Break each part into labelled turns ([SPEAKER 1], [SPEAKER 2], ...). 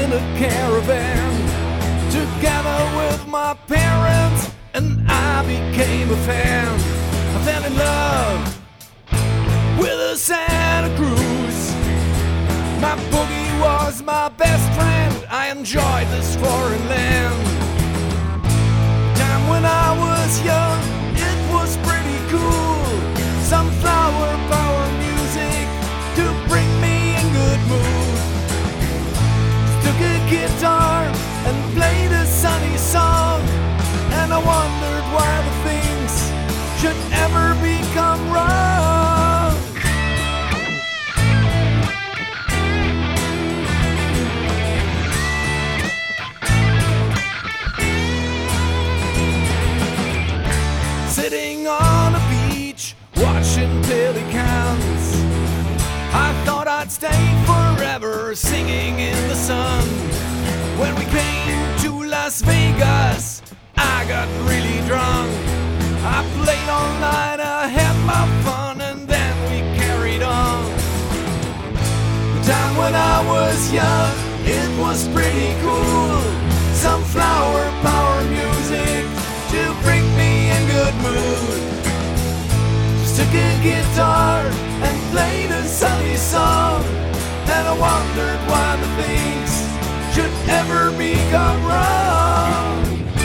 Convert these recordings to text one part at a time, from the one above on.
[SPEAKER 1] in a caravan together with my parents, and I became a fan. I fell in love with a Santa Cruz. My boogie was my best friend. I enjoyed this foreign land. Time when I was young, it was pretty cool. Some flower power music to bring me in good mood. Took a guitar and played a sunny song, and I wondered why the things should ever become wrong. Sitting on a beach, watching pelicans, I thought I'd stay forever singing in the sun. When we came to Las Vegas, I got really drunk. I played all night, I had my fun, and then we carried on. The time when I was young, it was pretty cool. Some flower power music to bring me in good mood. Just took a guitar and played a sunny song, and I wondered why the things should ever become wrong.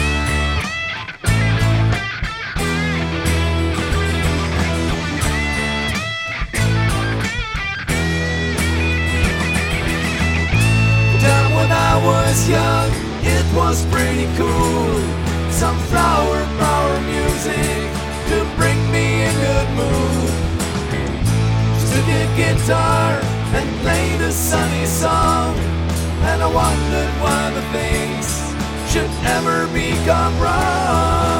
[SPEAKER 1] The time when I was young, it was pretty cool. Some flower power music to bring me in good mood. Just took a guitar and played a sunny song, and I wondered why the things should ever become wrong.